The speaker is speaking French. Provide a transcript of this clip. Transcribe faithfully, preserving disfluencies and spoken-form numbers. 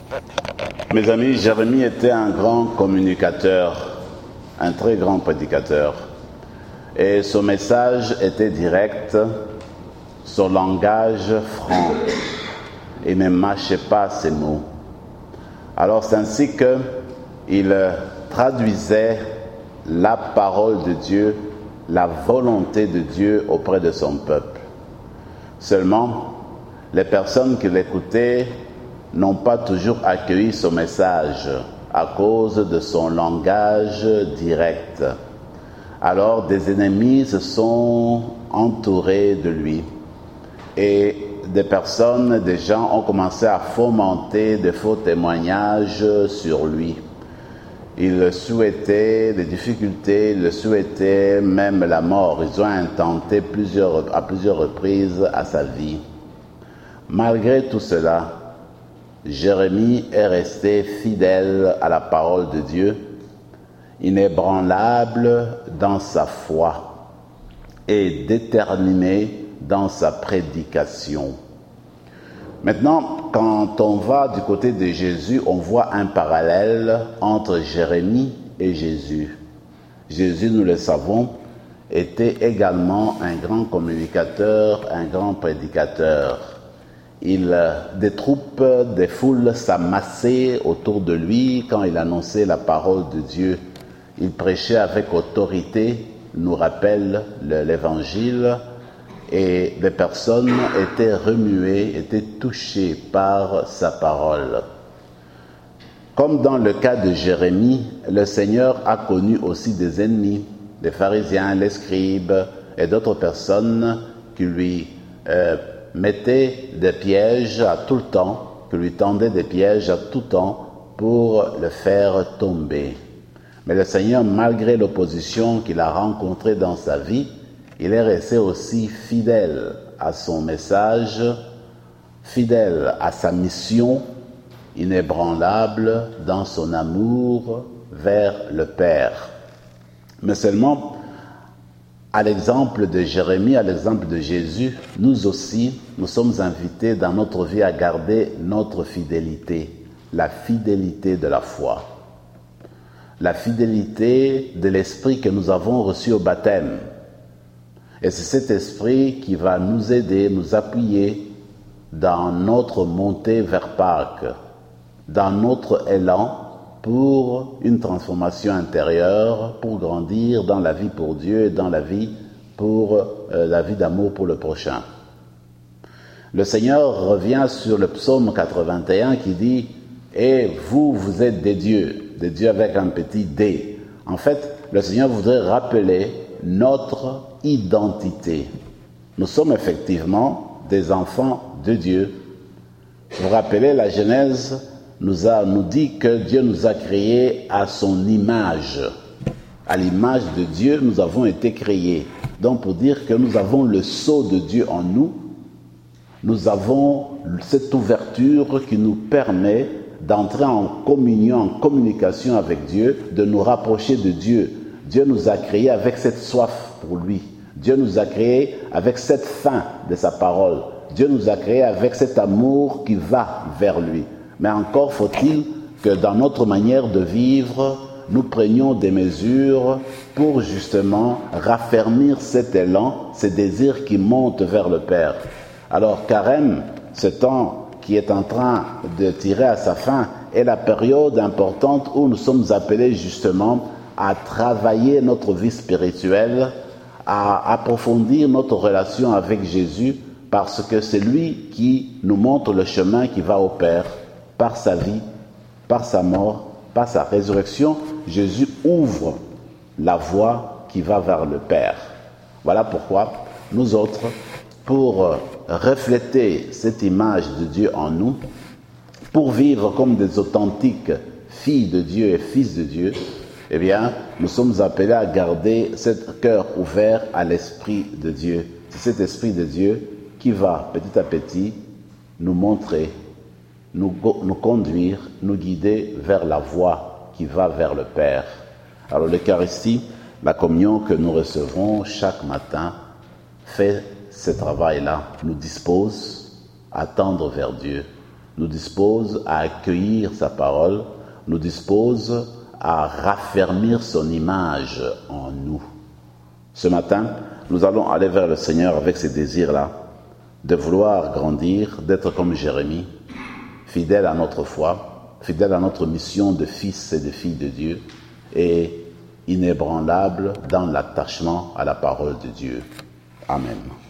Mes amis, Jérémie était un grand communicateur, un très grand prédicateur. Et son message était direct, son langage franc. Il ne mâchait pas ses mots. Alors c'est ainsi qu'il traduisait la parole de Dieu, la volonté de Dieu auprès de son peuple. Seulement, les personnes qui l'écoutaient n'ont pas toujours accueilli son message à cause de son langage direct. Alors des ennemis se sont entourés de lui et des personnes, des gens ont commencé à fomenter de faux témoignages sur lui. Ils souhaitaient des difficultés, ils souhaitaient même la mort. Ils ont intenté plusieurs, à plusieurs reprises à sa vie. Malgré tout cela, Jérémie est resté fidèle à la parole de Dieu, inébranlable dans sa foi et déterminé dans sa prédication. Maintenant, quand on va du côté de Jésus, on voit un parallèle entre Jérémie et Jésus. Jésus, nous le savons, était également un grand communicateur, un grand prédicateur. Il, des troupes, des foules s'amassaient autour de lui quand il annonçait la parole de Dieu. Il prêchait avec autorité, nous rappelle l'Évangile, et les personnes étaient remuées, étaient touchées par sa parole. Comme dans le cas de Jérémie, le Seigneur a connu aussi des ennemis, les pharisiens, les scribes et d'autres personnes qui lui euh, mettaient des pièges à tout le temps, qui lui tendaient des pièges à tout temps pour le faire tomber. Mais le Seigneur, malgré l'opposition qu'il a rencontrée dans sa vie, il est resté aussi fidèle à son message, fidèle à sa mission, inébranlable dans son amour vers le Père. Mais seulement, à l'exemple de Jérémie, à l'exemple de Jésus, nous aussi, nous sommes invités dans notre vie à garder notre fidélité, la fidélité de la foi, la fidélité de l'esprit que nous avons reçu au baptême. Et c'est cet esprit qui va nous aider, nous appuyer dans notre montée vers Pâques, dans notre élan pour une transformation intérieure, pour grandir dans la vie pour Dieu et dans la vie pour euh, la vie d'amour pour le prochain. Le Seigneur revient sur le psaume quatre-vingt-un qui dit « Et vous, vous êtes des dieux », des dieux avec un petit « D ». En fait, le Seigneur voudrait rappeler notre identité. Nous sommes effectivement des enfants de Dieu. Vous vous rappelez, la Genèse nous, a, nous dit que Dieu nous a créés à son image. À l'image de Dieu, nous avons été créés. Donc pour dire que nous avons le sceau de Dieu en nous, nous avons cette ouverture qui nous permet d'entrer en communion, en communication avec Dieu, de nous rapprocher de Dieu. Dieu nous a créés avec cette soif pour lui. Dieu nous a créés avec cette faim de sa parole. Dieu nous a créés avec cet amour qui va vers lui. Mais encore faut-il que dans notre manière de vivre, nous prenions des mesures pour justement raffermir cet élan, ces désirs qui montent vers le Père. Alors Carême, ce temps qui est en train de tirer à sa fin, est la période importante où nous sommes appelés justement à travailler notre vie spirituelle, à approfondir notre relation avec Jésus, parce que c'est lui qui nous montre le chemin qui va au Père. Par sa vie, par sa mort, par sa résurrection, Jésus ouvre la voie qui va vers le Père. Voilà pourquoi nous autres, pour refléter cette image de Dieu en nous, pour vivre comme des authentiques filles de Dieu et fils de Dieu, eh bien, nous sommes appelés à garder ce cœur ouvert à l'Esprit de Dieu. C'est cet Esprit de Dieu qui va petit à petit nous montrer, nous, nous conduire, nous guider vers la voie qui va vers le Père. Alors l'Eucharistie, la communion que nous recevons chaque matin, fait ce travail-là, nous dispose à tendre vers Dieu, nous dispose à accueillir sa parole, nous dispose à raffermir son image en nous. Ce matin, nous allons aller vers le Seigneur avec ces désirs-là, de vouloir grandir, d'être comme Jérémie, fidèle à notre foi, fidèle à notre mission de fils et de filles de Dieu, et inébranlable dans l'attachement à la parole de Dieu. Amen.